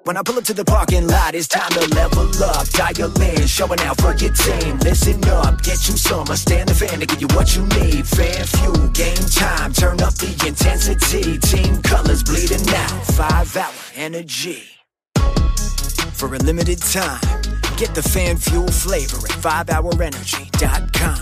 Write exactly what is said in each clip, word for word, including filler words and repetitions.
When I pull up to the parking lot, it's time to level up. Dial in, showing out for your team. Listen up, get you some. I stand the fan to give you what you need. Fan fuel, game time, turn up the intensity. Team colors bleeding out, five hour energy. For a limited time, get the fan fuel flavor at five hour energy dot com.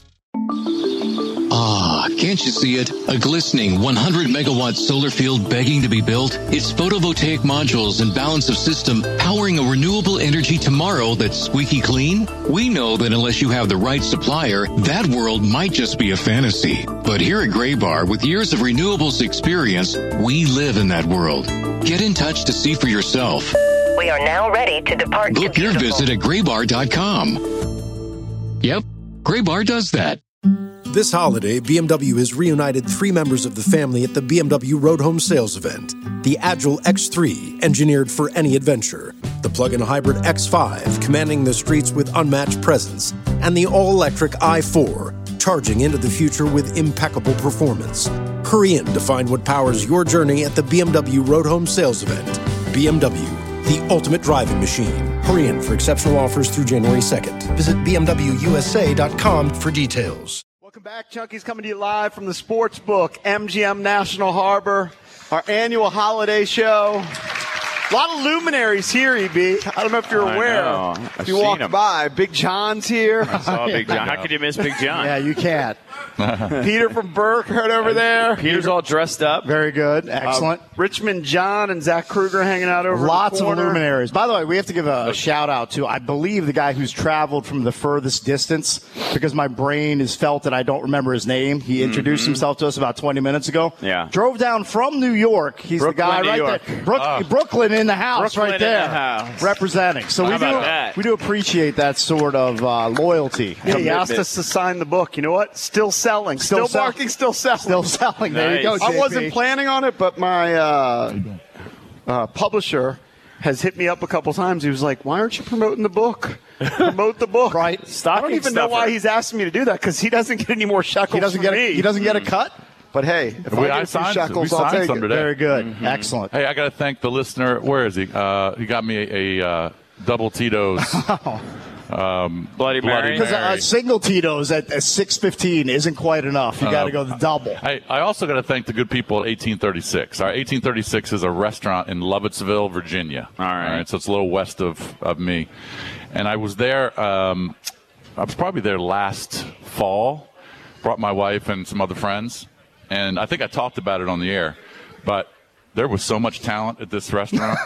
Ah, can't you see it? A glistening one hundred megawatt solar field begging to be built? Its photovoltaic modules and balance of system powering a renewable energy tomorrow that's squeaky clean? We know that unless you have the right supplier, that world might just be a fantasy. But here at Graybar, with years of renewables experience, we live in that world. Get in touch to see for yourself. We are now ready to depart. Book your visit at graybar dot com. Yep, Graybar does that. This holiday, B M W has reunited three members of the family at the B M W Road Home Sales event. The Agile X three, engineered for any adventure. The plug-in hybrid X five, commanding the streets with unmatched presence. And the all-electric i four, charging into the future with impeccable performance. Hurry in to find what powers your journey at the B M W Road Home Sales event. B M W, the ultimate driving machine. Hurry in for exceptional offers through January second. Visit b m w u s a dot com for details. Welcome back. Chunky's coming to you live from the sports book, M G M National Harbor, our annual holiday show. A lot of luminaries here, E B. I don't know if you're I aware. know. If I've you seen walk him. by, Big John's here. I saw Big John. How could you miss Big John? Yeah, you can't. Peter from Burke right over there. Peter's all dressed up. Very good. Excellent. Uh, Richmond John and Zach Kruger hanging out over Lots the of corner. luminaries. By the way, we have to give a, a shout out to, I believe, the guy who's traveled from the furthest distance, because my brain has felt that I don't remember his name. He introduced Mm-hmm. himself to us about twenty minutes ago. Yeah. Drove down from New York. He's Brooklyn, the guy New right York. there. Brook, Oh. Brooklyn in the house Brooklyn right in there. the house. Representing. So How we do, about that? we do appreciate that sort of uh, loyalty. Yeah, he asked Commitment. us to sign the book. You know what? Still selling. Still, Still sell- barking, still selling. Still selling. There you go, Nice. J P. I wasn't planning on it, but my uh, uh, publisher has hit me up a couple times. He was like, "Why aren't you promoting the book? Promote the book." Right. I don't Stocking even know why stuffer. he's asking me to do that, because he doesn't get any more shekels He doesn't from get a, me. he doesn't get a cut? But hey, if We- I I get a few signed- shekels, we I'll signed take some it. today. Very good. Mm-hmm. Excellent. Hey, I got to thank the listener. Where is he? Uh, he got me a, a uh, double Tito's. um, Bloody Mary. Because a, Mary. a single Tito's at, at six fifteen isn't quite enough. You got to go the double. I, I also got to thank the good people at eighteen thirty-six. Our eighteen thirty-six is a restaurant in Lovettsville, Virginia. All right. So it's a little west of, of me. And I was there, um, I was probably there last fall. Brought my wife and some other friends. And I think I talked about it on the air. But there was so much talent at this restaurant.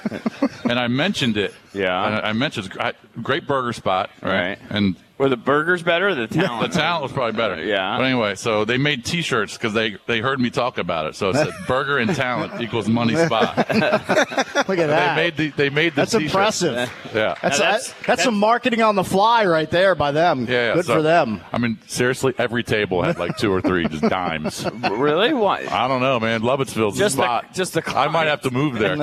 And I mentioned it. Yeah. I, I mentioned it's a great burger spot. Right. And Were the burgers better or the talent? the talent was probably better. Yeah. But anyway, so they made T-shirts because they, they heard me talk about it. So it said burger and talent equals money spot. Look at that. They made the they made the That's T-shirts. impressive. Yeah. That's, Now, that's, that's- that's some marketing on the fly right there by them. Yeah, yeah. Good So, for them. I mean, seriously, every table had like two or three just dimes. Really? Why? I don't know, man. Lovettsville's Just the the- spot. just the I might have to move there.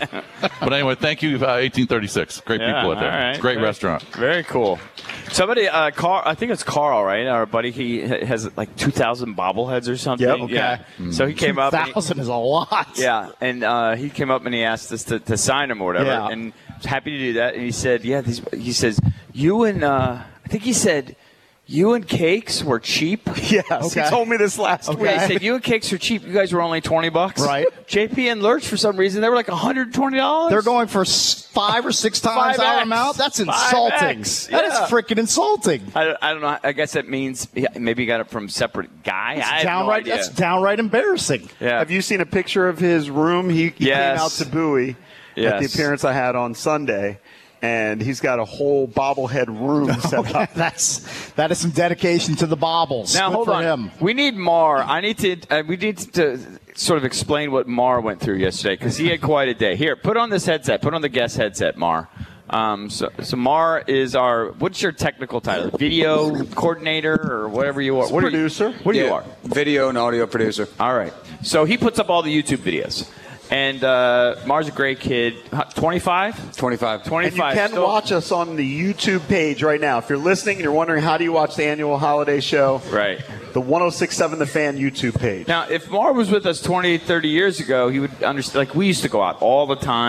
But anyway, thank you, uh, eighteen thirty-six. Great Yeah, people out there. all right. It's a great Very- restaurant. Very cool. Somebody, uh, Carl, I think it's Carl, right? Our buddy, he ha- has like two thousand bobbleheads or something. Yep. Okay. Yeah. Mm. So he came up. and he- Thousand is a lot. Yeah, and uh, he came up and he asked us to, to sign him or whatever, Yeah. and I was happy to do that. And he said, "Yeah, these." He says, "You and uh, I think he said, you and Cakes were cheap." Yes, Okay. he told me this last Okay. week. Yeah, he said, "You and Cakes were cheap. You guys were only twenty bucks." Right. J P and Lurch, for some reason, they were like one hundred twenty dollars. They're going for s- five or six times five our X. amount. That's five insulting. X. That is Yeah. freaking insulting. I, I don't know. I guess that means he- maybe he got it from a separate guy. That's I have downright, no idea. that's downright embarrassing. Yeah. Have you seen a picture of his room? He, he Yes. came out to Bowie at the Yes. appearance I had on Sunday, and he's got a whole bobblehead room set up. That's that is some dedication to the baubles. Now Good hold for on. him. We need Mar. I need to. Uh, we need to sort of explain what Mar went through yesterday because he had quite a day. Here, put on this headset. Put on the guest headset, Mar. Um, so, so Mar is our. What's your technical title? Video coordinator or whatever you are. What Producer. Are you, what do you Yeah, are? Video and audio producer. All right. So he puts up all the YouTube videos. And uh, Mar's a great kid. twenty-five? twenty-five. And you twenty-five. can So- watch us on the YouTube page right now. If you're listening and you're wondering how do you watch the annual holiday show, Right. the one oh six point seven The Fan YouTube page. Now, if Mar was with us twenty, thirty years ago, he would understand. Like, we used to go out all the time. We'd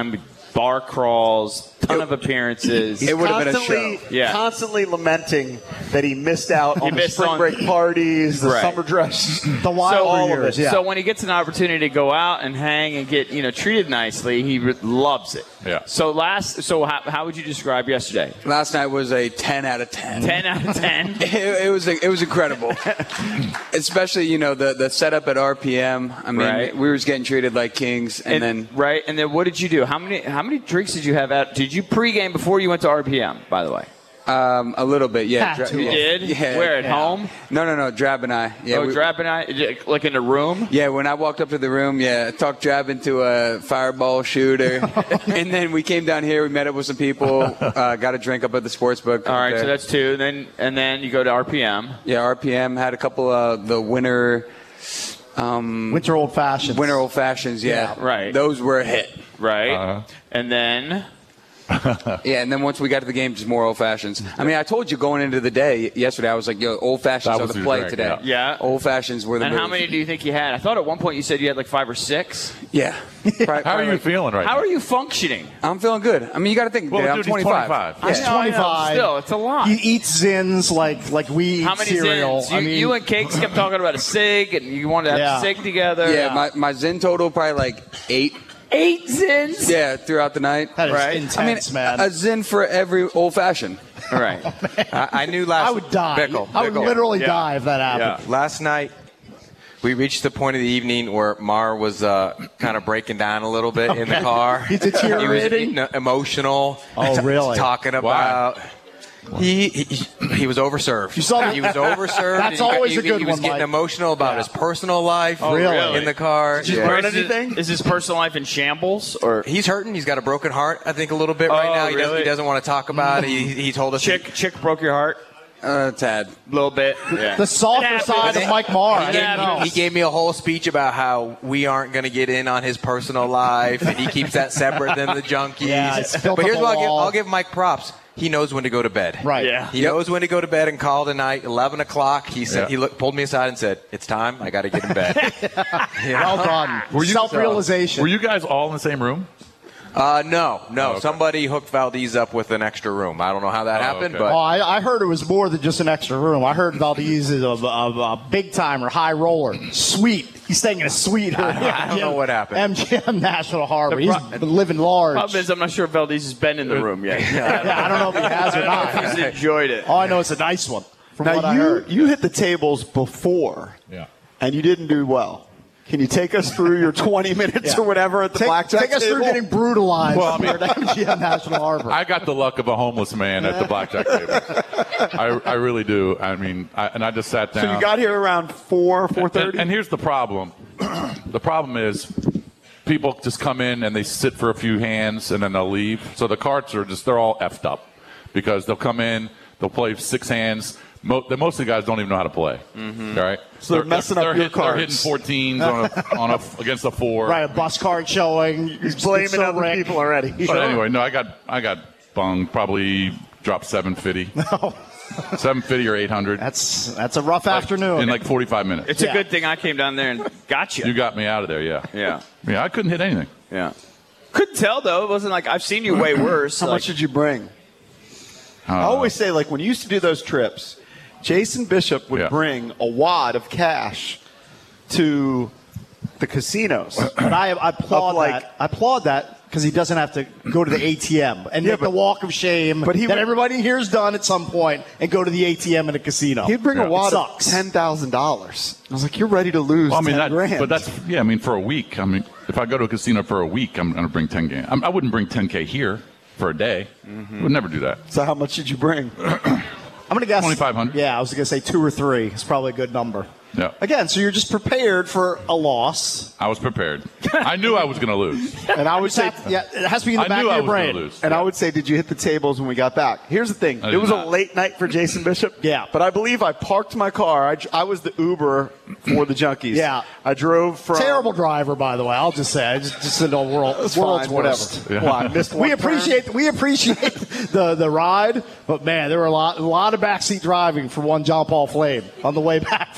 bar crawls, ton of appearances. He's It would have been a constantly, show. Yeah. constantly lamenting that he missed out on the missed spring on- break parties, the Right. summer dress. The wild all years, of it. yeah. So when he gets an opportunity to go out and hang and get you know treated nicely, he re- loves it. Yeah. So last, so how, how would you describe yesterday? Last night was a ten out of ten. Ten out of ten. It, it was it was incredible, especially you know the, the setup at R P M. I mean, Right. we were just getting treated like kings, and, then right, and then what did you do? How many how many drinks did you have out? Did you pregame before you went to R P M? By the way, um, a little bit, yeah. Had to. you yeah. did. Yeah. Where at yeah. home? No, no, no. Drab and I. Yeah, oh, we- Drab and I, like in a room. Yeah, when I walked up to the room, yeah, I talked Drab into a fireball shooter, and then we came down here. We met up with some people, uh, got a drink up at the sports book. All right, Okay. so that's two. And then and then you go to R P M. yeah. R P M had a couple of the winter. Um, Winter old fashions. Winter old fashions, yeah. Yeah, right. Those were a hit. Right. Uh-huh. And then Yeah, and then once we got to the game, just more old fashions. I mean, I told you going into the day yesterday, I was like, yo, old fashions That are was the your play drink, today. yeah. Old fashions were the And how move. many do you think you had? I thought at one point you said you had like five or six. Yeah. Probably- How are probably you like- feeling right How now? are you functioning? I'm feeling good. I mean, you got to think, Well, dude, I'm dude, he's twenty-five. twenty-five. Yeah. He's I know, I know. twenty-five. Still, it's a lot. He eats zins like like we eat How many cereal. zins? You, I mean, you and Cakes kept talking about a cig, and you wanted to have Yeah. a cig together. Yeah, my, my Zen total probably like eight. Eight zins. Yeah, throughout the night. that is right. intense, I mean, man. a Zen for every old fashioned. All right. I, I knew last. I would die. Bickle, I would Bickle. literally Yeah. die if that happened. Yeah. Last night, we reached the point of the evening where Mar was uh, kind of breaking down a little bit in the car. He's deteriorating? He was emotional. Oh, t- really? Talking about. He, he he was overserved. You saw the- he was overserved. That's and he got- always he, a good He was one, getting Mike. emotional about Yeah. his personal life. Oh, really? In the car. Did you Yeah. learn Is it- anything? Is his personal life in shambles or He's hurting. He's got a broken heart, I think, a little bit right Oh, now. He, doesn't, really? he doesn't want to talk about it. He, he told us. chick? Chick broke your heart Uh, Tad. a little bit. Yeah. The softer It side happens. of Mike Marr. He I gave, didn't know. he gave me a whole speech about how we aren't going to get in on his personal life, and he keeps that separate than the junkies. Yeah, it's built but up here's a what I'll give, wall. I'll give Mike props. He knows when to go to bed. Right. Yeah. He knows when to go to bed and call tonight. Eleven o'clock. He said Yeah. he looked, pulled me aside and said, "It's time. I got to get in bed." Well done. Were you- Self-realization. Were you guys all in the same room? Uh, no, no. Oh, okay. Somebody hooked Valdez up with an extra room. I don't know how that Oh, happened, okay. Oh, but I, I heard it was more than just an extra room. I heard Valdez is a, a, a big timer, high roller, suite. He's staying in a suite. I don't know what happened. M G M National Harbor. The He's pro- been living large. Problem is, I'm not sure if Valdez has been in the room yet. Yeah, I don't know if he has or not. He's enjoyed it. All I know it's a nice one. From what Now I you heard. you hit the tables before, Yeah. and you didn't do well. Can you take us through your twenty minutes Yeah. or whatever at the Take, blackjack take us table? through getting brutalized Well, I mean- here at M G M National Harbor. I got the luck of a homeless man at the blackjack table. I, I really do. I mean, I, and I just sat down. So you got here around four, four And, thirty. and here's the problem. The problem is people just come in and they sit for a few hands and then they'll leave. So the carts are just, they're all effed up because they'll come in, they'll play six hands. Mo- the, most of the guys don't even know how to play. Mm-hmm. All right? So they're messing up they're your hit- They're hitting cards. fourteens on a, on a, against a four. Right, a bus card showing. He's blaming So other Rick. people already. But anyway, no, I got I got bunged. Probably dropped seven fifty. No. seven fifty or eight hundred. That's that's a rough afternoon. In like forty-five minutes. It's Yeah. a good thing I came down there and got you. You got me out of there, yeah. Yeah. Yeah, I couldn't hit anything. Yeah. Couldn't tell though. It wasn't like I've seen you way worse. How like, much did you bring? Uh, I always say, like, when you used to do those trips, Jason Bishop would Yeah. bring a wad of cash to the casinos. But I, I applaud Of, like- that. I applaud that because he doesn't have to go to the A T M and Yeah, make the but- walk of shame but he that would- everybody here's done at some point and go to the A T M in a casino. He'd bring Yeah. a wad It of sucks. ten thousand dollars. I was like, "You're ready to lose Well, I mean, ten that, grand." but that's yeah. I mean, for a week. I mean, if I go to a casino for a week, I'm going to bring ten k. I'm, I wouldn't bring ten k here for a day. Would never do that. so. How much did you bring? I'm going to guess twenty-five hundred. Yeah, I was going to say two or three. It's probably a good number. Yeah, Again, so you're just prepared for a loss. I was prepared. I knew I was going to lose. And I would say, Yeah, it has to be in the I back knew of I your was going brain. to lose. and I would say, did you hit the tables when we got back? Here's the thing: I it did was not. a late night for Jason Bishop. Yeah. but I believe I parked my car. I, I was the Uber for the junkies. Yeah. I drove from Terrible driver, by the way. I'll just say, I just just in the world, It's world's fine, whatever. worst. Yeah. Well, I missed one We turn. appreciate we appreciate the, the ride, but man, there were a lot a lot of backseat driving for one John Paul Flame on the way back from D C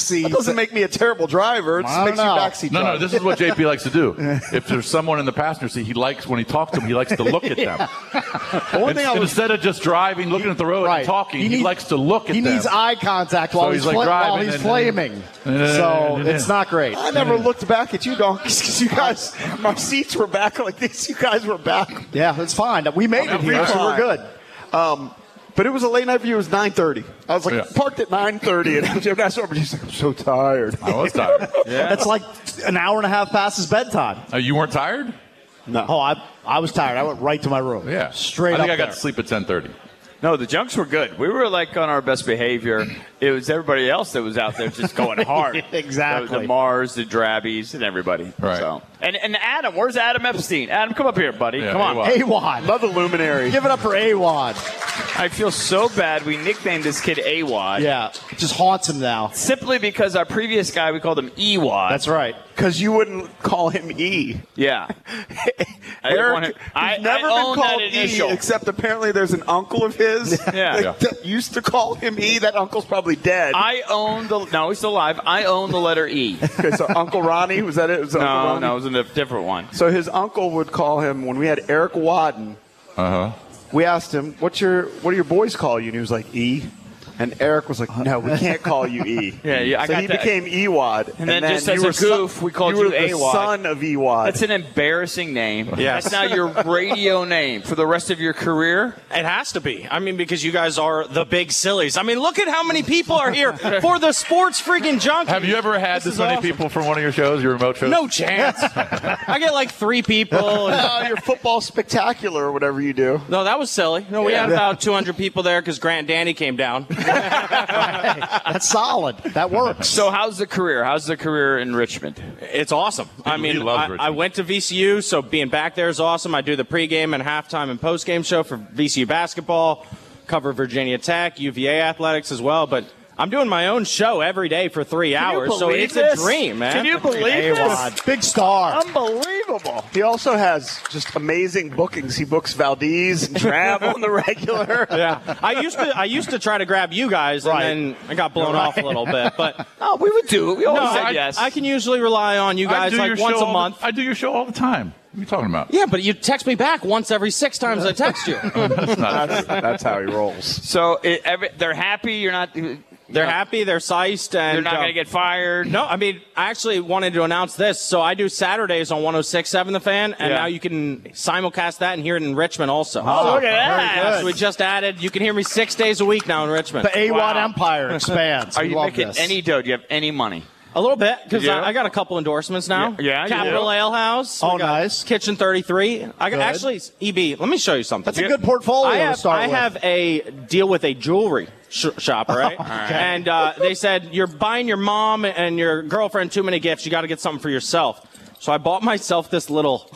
seat. That doesn't make me a terrible driver. It just I makes don't you know. backseat No, no, driver. this is what J P likes to do. If there's someone in the passenger seat, he likes, when he talks to them, he likes to look at them. The one thing I And was Instead of just driving, looking at the road Right. and talking, he, He needs- likes to look at He them. needs eye contact while So he's, he's, like, fla- while driving he's and- flaming. So it's not great. I never looked back at you, donkeys, because you guys, my seats were back like this. You guys were back. Yeah, it's fine. We made it here, so we're good. Um, but it was a late night for you. It was nine thirty. I was like Yeah. parked at nine thirty, and M J M National Harbor. He's like, I'm so tired. I was tired. That's like an hour and a half past his bedtime. Uh, you weren't tired? No. Oh, I I was tired. I went right to my room. Yeah. Straight I think up I got there. to sleep at ten thirty. No, the junks were good. We were like on our best behavior. It was everybody else that was out there just going hard. Exactly. The, the Mars, the Drabbies, and everybody. Right. So. And and Adam, where's Adam Epstein? Adam, come up here, buddy. Yeah, come on. A W A-Wad. Love the luminary. Give it up for A-Wad. I feel so bad. We nicknamed this kid A-Wad. Yeah, it just haunts him now. Simply because our previous guy, we called him E-Wad. That's right. Because you wouldn't call him E. Yeah. I didn't want Eric, him- I- he's never I been own called that E, initial. except apparently there's an uncle of his Yeah. that, Yeah. that used to call him E. That uncle's probably dead. I own the. No, he's still alive. I own the letter E. okay, so Uncle Ronnie, was that it? Was it Uncle No, Ronnie? no, it was a different one. So his uncle would call him when we had Eric Wadden. Uh huh. We asked him, "What's your what do your boys call you?" And he was like, "E." And Eric was like, "No, we can't call you E." Yeah, yeah, I so got he that. became Ewad. And then just you as a were son- goof, we called you were you the A-Wad. son of Ewad. That's an embarrassing name. Yes. That's now your radio name for the rest of your career. It has to be. I mean, because you guys are the big sillies. I mean, look at how many people are here for the sports freaking junkie. Have you ever had This this, is many awesome. people from one of your shows, your remote shows? No chance. I get like three people. And, Oh, your football spectacular or whatever you do. no, that was silly. No, we Yeah. had about two hundred people there because Grant and Danny came down. That's solid. That works. So how's the career? How's the career in Richmond? It's awesome. I He mean, loves I, Richmond. I went to V C U, so being back there is awesome. I do the pregame and halftime and postgame show for V C U basketball, cover Virginia Tech, U V A athletics as well, but I'm doing my own show every day for three Can you hours, so believe it's this? a dream, man. Can you believe this? A-Wad. Big star. Unbelievable. He also has just amazing bookings. He books Valdez and Trav on the regular. Yeah, I used to I used to try to grab you guys, and Right. then I got blown off a little bit. But Oh, we would do it. We always no, said I, yes. I can usually rely on you I guys do like your once show a all month. The, I do your show all the time. What are you talking about? Yeah, but you text me back once every six times I text you. That's not, That's, that's how he rolls. so it, every, they're happy. You're not. They're happy, they're sized, and You're not uh, going to get fired. No, I mean, I actually wanted to announce this. So I do Saturdays on one oh six point seven The Fan, and Yeah. now you can simulcast that and hear it in Richmond also. Oh, So- look at that. Yeah, so we just added, you can hear me six days a week now in Richmond. The A-Wad Wow. empire expands. Are We you love making this. any dough? Do you have any money? A little bit, because Yeah. I, I got a couple endorsements now. Yeah, yeah, you Capital do. Ale House. Oh, We got nice. Kitchen thirty-three. I got, Good. actually, E B, let me show you something. That's a good portfolio I to have, start I with. have a deal with a jewelry sh- shop, all right? And uh, they said, you're buying your mom and your girlfriend too many gifts. You got to get something for yourself. So I bought myself this little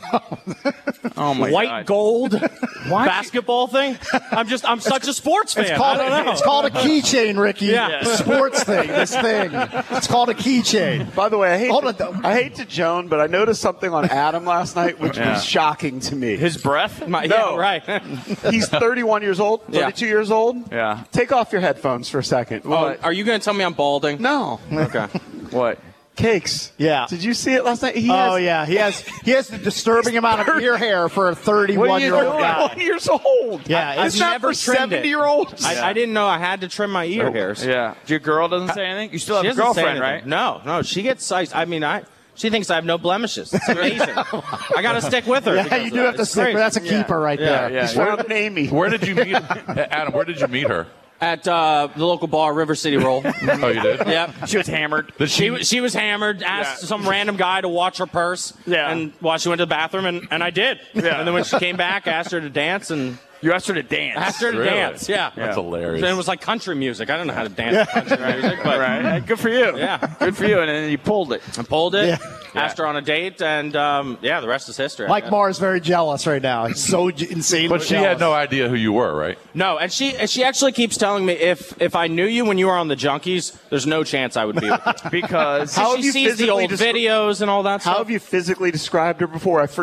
Oh my white God. gold basketball thing. I'm just, I'm such a sports fan. It's called, I don't know. it's called a keychain, Ricky. Yeah. The sports thing, this thing. It's called a keychain. By the way, I hate, Hold to, on. I hate to Joan, but I noticed something on Adam last night, which Yeah. was shocking to me. His breath? My, No. Yeah, right. He's thirty-one years old, Yeah. thirty-two years old. Yeah. Take off your headphones for a second. Oh, are you going to tell me I'm balding? No. Okay. What? Cakes. Yeah. Did you see it last night? He Oh has yeah, he has he has the disturbing amount of ear hair for a What are thirty-one you year old doing? guy. One years old. Yeah, I've It's not never for trimmed it. seventy-year-olds. I, I didn't know I had to trim my ear hairs. Yeah. Your girl doesn't say anything? You still have She a doesn't say girlfriend, anything. right? No, no, she gets sized. I mean, I. She thinks I have no blemishes. It's amazing. I got to stick with her. Yeah, because you of do that. have to It's stick, great. but that's a keeper right Yeah, there. yeah. He's found an Amy. Where did you meet Adam? Where did you meet her? At uh, the local bar, River City Roll. Oh, you did? Yep. She was hammered. Did She was- she was hammered. Asked Yeah. some random guy to watch her purse. Yeah. And while she went to the bathroom, and, and I did. Yeah. And then when she came back, asked her to dance, and You asked her to dance. asked her to Really? dance. Yeah. That's hilarious. And it was like country music. I don't know how to dance to country music, but Right. Good for you. Yeah. Good for you. And then you pulled it. I pulled it. Yeah. Asked her on a date, and um, yeah, the rest is history. I Mike guess. Marr is very jealous right now. He's so j- insanely But she jealous. had no idea who you were, right? No, and she and she actually keeps telling me if if I knew you when you were on the Junkies, there's no chance I would be with you. Because How she have you sees the physically old descri- videos and all that How stuff. have you physically described her before? I forget.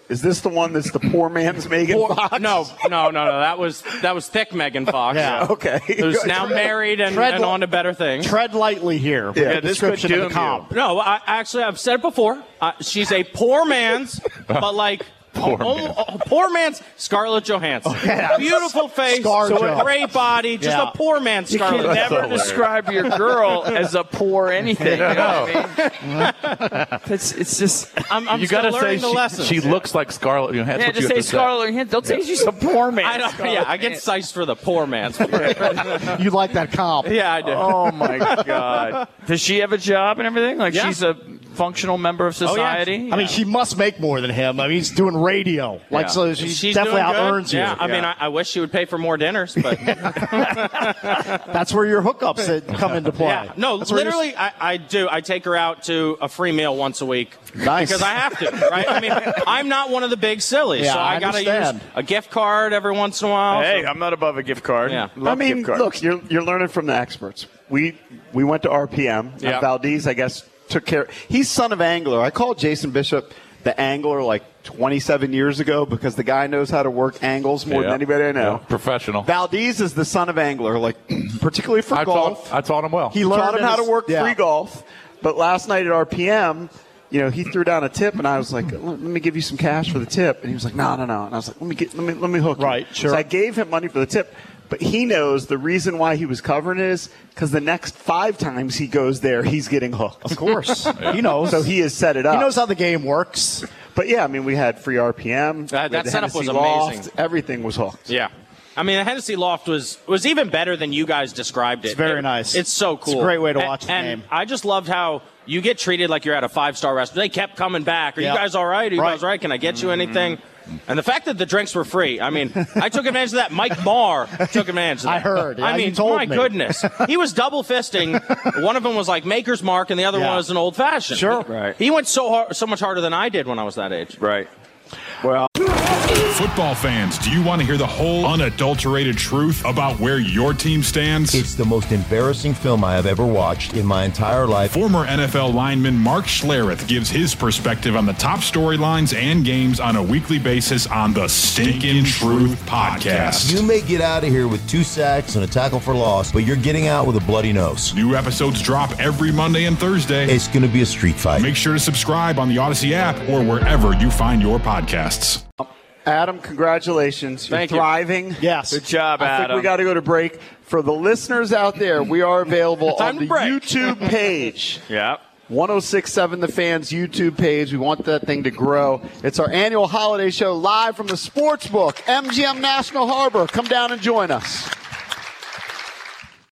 Is this the one that's the poor man's Megan Poor- Fox? No, no, no, no. That was that was thick Megan Fox. Yeah. Okay. Who's now married and, Tread and li- on to better things. Tread lightly here. With Yeah, the this could description of doom the comp. No, I, actually, I've said it before. Uh, she's a poor man's, but like Poor oh, man. oh, oh, poor man's Scarlett Johansson. yeah. Beautiful face, Scar so Jo. a great body, just Yeah. a poor man's You Scarlett. can never hilarious. describe your girl as a poor anything. You know what I mean? It's, it's just. I'm, I'm you still got to say learning the she, lessons. she looks like Scarlett. You know, that's Yeah, what just you say have to Scarlett Johansson. They'll say she's a poor man. I don't, yeah, I get sized for the poor man's. You like that comp? Yeah, I do. Oh my God! Does she have a job and everything? Like Yeah. she's a functional member of society? I mean, she must make more than him. I mean, he's doing radio. Like, Yeah. so she She's definitely doing out good. earns you. Yeah, I mean, I, I wish she would pay for more dinners, but That's where your hookups that come into play. yeah, no, That's where you're- literally, I, I do. I take her out to a free meal once a week. Nice. Because I have to, right? I mean, I'm not one of the big sillies, Yeah, so I, I got to use understand. a gift card every once in a while. Hey, so- I'm not above a gift card. Yeah. Love I mean, gift cards. look, you're you're learning from the experts. We we went to R P M. Yeah. And Valdez, I guess, took care. He's son of angler. I called Jason Bishop the angler like twenty-seven years ago because the guy knows how to work angles more Yeah. than anybody I know. Yeah, professional. Valdez is the son of angler, like particularly for I golf. taught, I taught him well. He learned in how to his- work yeah. free golf. But last night at R P M, you know, he threw down a tip, and I was like, "Let me give you some cash for the tip." And he was like, "No, no, no." And I was like, "Let me get, let me, let me hook you." Right, sure. So I gave him money for the tip, but he knows the reason why he was covering it is because the next five times he goes there, he's getting hooked. Of course. He knows. So he has set it up. He knows how the game works. But yeah, I mean, we had free R P M. That- we had that the setup was Hennessy Loft, amazing. Everything was hooked. Yeah. I mean, the Hennessy Loft was was even better than you guys described it. It's very It- nice. It's so It's a cool. great way to And- watch the and game. I just loved how you get treated like you're at a five-star restaurant. They kept coming back. Are Yeah. you guys all right? Are you Right. guys all right? Can I get you anything? And the fact that the drinks were free, I mean, I took advantage of that. Mike Marr took advantage of that. I heard. I Yeah, mean, you told my me. goodness. He was double fisting. One of them was like Maker's Mark, and the other Yeah. one was an old-fashioned. Sure. Right. He went so hard, so much harder than I did when I was that age. Right. Well, Football fans, do you want to hear the whole unadulterated truth about where your team stands? It's the most embarrassing film I have ever watched in my entire life. Former N F L lineman Mark Schlereth gives his perspective on the top storylines and games on a weekly basis on the Stinkin' Truth Podcast. You may get out of here with two sacks and a tackle for loss, but you're getting out with a bloody nose. New episodes drop every Monday and Thursday. It's going to be a street fight. Make sure to subscribe on the Odyssey app or wherever you find your podcasts. Adam, congratulations. You're Thank you. thriving. Yes. Good job, I Adam. think we got to go to break. For the listeners out there, we are available Time on to the break. YouTube page. Yeah. one oh six point seven The Fans YouTube page. We want that thing to grow. It's our annual holiday show live from the Sportsbook, M G M National Harbor. Come down and join us.